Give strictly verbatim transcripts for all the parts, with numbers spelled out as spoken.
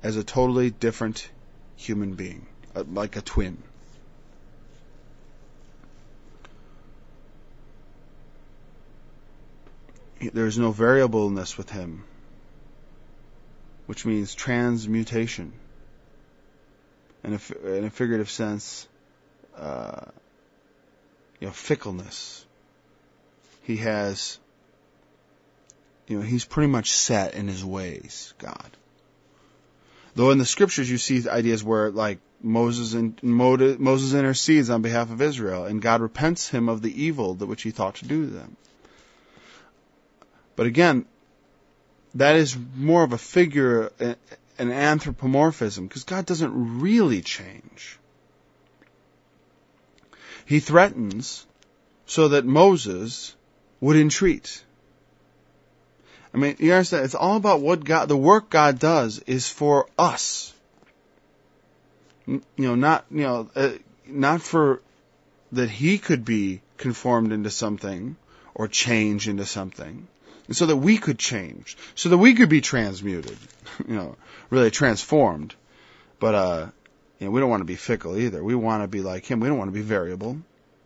as a totally different human being, like a twin. There's no variableness with him, which means transmutation. In a, in a figurative sense, uh, you know, fickleness. He has, you know, he's pretty much set in his ways, God. Though in the scriptures you see ideas where, like, Moses and Moses intercedes on behalf of Israel, and God repents him of the evil that which he thought to do to them. But again, that is more of a figure, an anthropomorphism, because God doesn't really change. He threatens so that Moses would entreat. I mean, you understand, it's all about what God, the work God does is for us. You know, not, you know, uh, not for that he could be conformed into something or change into something. And so that we could change, so that we could be transmuted, you know, really transformed. But, uh, you know, we don't want to be fickle either. We want to be like him. We don't want to be variable.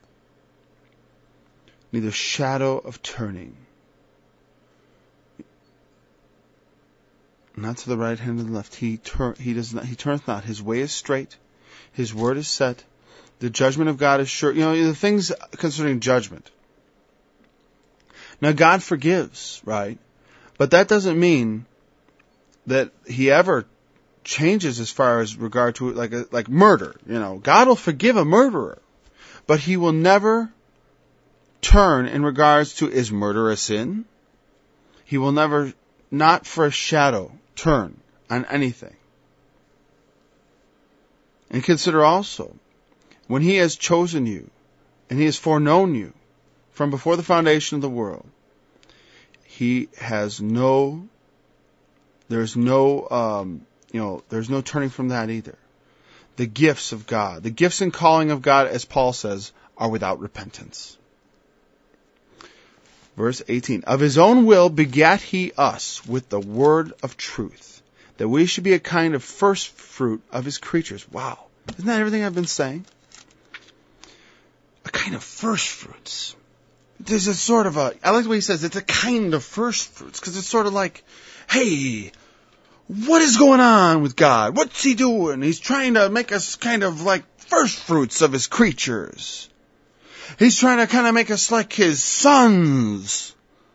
Neither shadow of turning. Not to the right hand or the left. He tur- he does not, he turneth not. His way is straight. His word is set. The judgment of God is sure. You know, the things concerning judgment. Now, God forgives, right? But that doesn't mean that he ever changes as far as regard to like a, like murder. You know, God will forgive a murderer, but he will never turn in regards to, is murder a sin? He will never, not for a shadow, turn on anything. And consider also, when he has chosen you, and he has foreknown you, from before the foundation of the world, he has no, there's no, um, you know, there's no turning from that either. The gifts of God, the gifts and calling of God, as Paul says, are without repentance. Verse eighteen, of his own will begat he us with the word of truth, that we should be a kind of first fruit of his creatures. Wow. Isn't that everything I've been saying? A kind of first fruits. There's a sort of a, I like the way he says it's a kind of first fruits, because it's sort of like, hey, what is going on with God? What's he doing? He's trying to make us kind of like first fruits of his creatures. He's trying to kind of make us like his sons.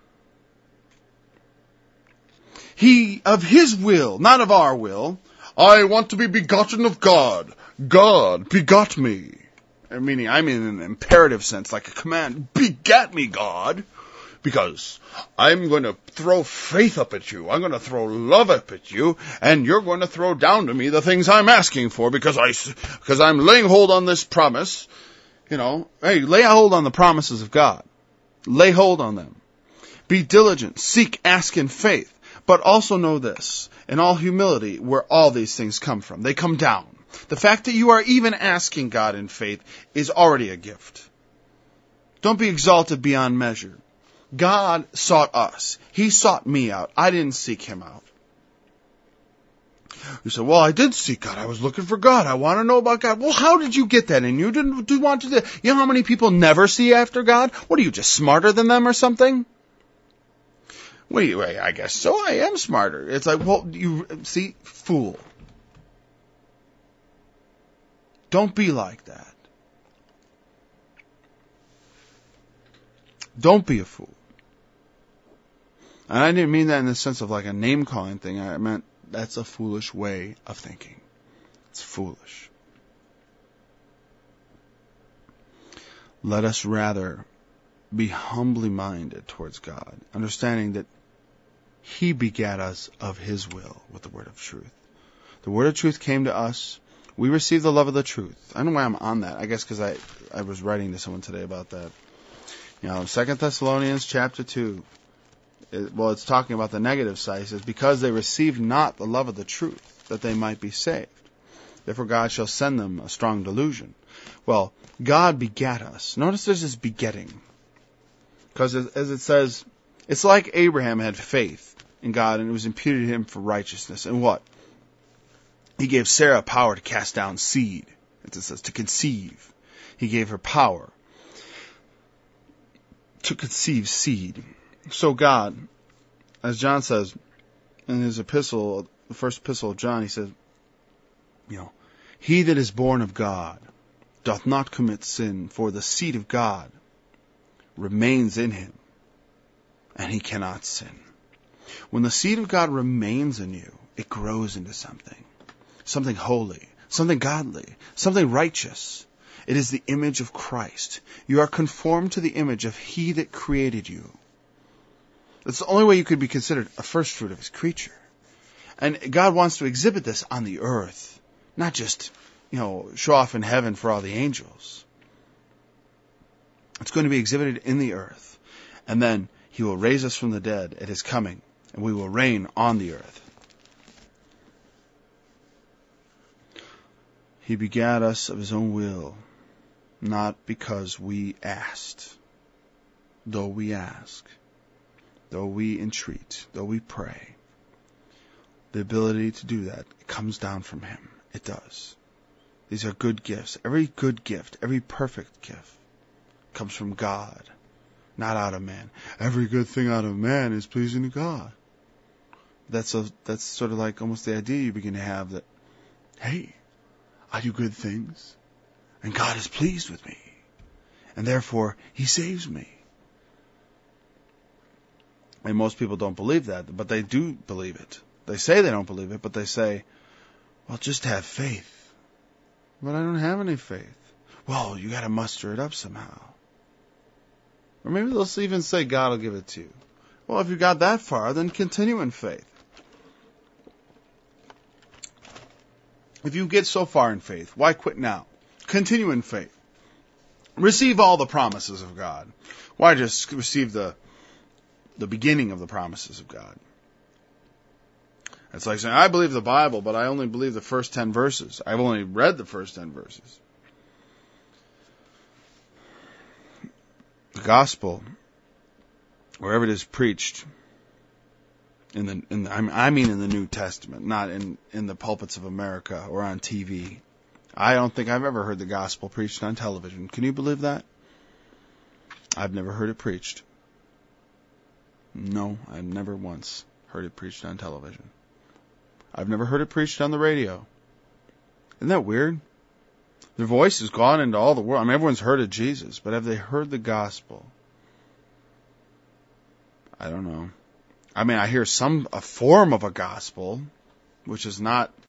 He, of his will, not of our will, I want to be begotten of God. God begot me. Meaning, I mean in an imperative sense, like a command. Begat me, God, because I'm going to throw faith up at you. I'm going to throw love up at you, and you're going to throw down to me the things I'm asking for, because I, because I'm laying hold on this promise. You know, hey, lay hold on the promises of God. Lay hold on them. Be diligent. Seek, ask in faith. But also know this, in all humility, where all these things come from. They come down. The fact that you are even asking God in faith is already a gift. Don't be exalted beyond measure. God sought us. He sought me out. I didn't seek him out. You say, well, I did seek God. I was looking for God. I want to know about God. Well, how did you get that? And you didn't do want to do that. You know how many people never see after God? What are you, just smarter than them or something? Well, you, I guess so. I am smarter. It's like, well, you see, fool. Don't be like that. Don't be a fool. And I didn't mean that in the sense of like a name-calling thing. I meant that's a foolish way of thinking. It's foolish. Let us rather be humbly minded towards God, understanding that he begat us of his will with the word of truth. The word of truth came to us. We received the love of the truth. I don't know why I'm on that. I guess because I, I was writing to someone today about that. You know, Second Thessalonians chapter two. It, well, it's talking about the negative side. It says, because they received not the love of the truth, that they might be saved. Therefore God shall send them a strong delusion. Well, God begat us. Notice there's this begetting. Because as it says, it's like Abraham had faith in God and it was imputed to him for righteousness. And what? He gave Sarah power to cast down seed. It says to conceive. He gave her power to conceive seed. So God, as John says in his epistle, the first epistle of John, he says, you know, he that is born of God doth not commit sin, for the seed of God remains in him, and he cannot sin. When the seed of God remains in you, it grows into something. Something holy, something godly, something righteous. It is the image of Christ. You are conformed to the image of He that created you. That's the only way you could be considered a first fruit of His creature. And God wants to exhibit this on the earth, not just, you know, show off in heaven for all the angels. It's going to be exhibited in the earth. And then He will raise us from the dead at His coming, and we will reign on the earth. He begat us of His own will, not because we asked, though we ask, though we entreat, though we pray. The ability to do that, it comes down from Him. It does. These are good gifts. Every good gift, every perfect gift comes from God, not out of man. Every good thing out of man is pleasing to God. That's a, that's sort of like almost the idea you begin to have that, hey, I do good things, and God is pleased with me, and therefore He saves me. And most people don't believe that, but they do believe it. They say they don't believe it, but they say, well, just have faith. But I don't have any faith. Well, you got to muster it up somehow. Or maybe they'll even say God will give it to you. Well, if you got that far, then continue in faith. If you get so far in faith, why quit now? Continue in faith. Receive all the promises of God. Why just receive the the beginning of the promises of God? It's like saying, I believe the Bible, but I only believe the first ten verses. I've only read the first ten verses. The gospel, wherever it is preached, in the, in the I mean in the New Testament, not in, in the pulpits of America or on T V. I don't think I've ever heard the gospel preached on television. Can you believe that? I've never heard it preached. No, I've never once heard it preached on television. I've never heard it preached on the radio. Isn't that weird? Their voice has gone into all the world. I mean, everyone's heard of Jesus, but have they heard the gospel? I don't know. I mean, I hear some, a form of a gospel, which is not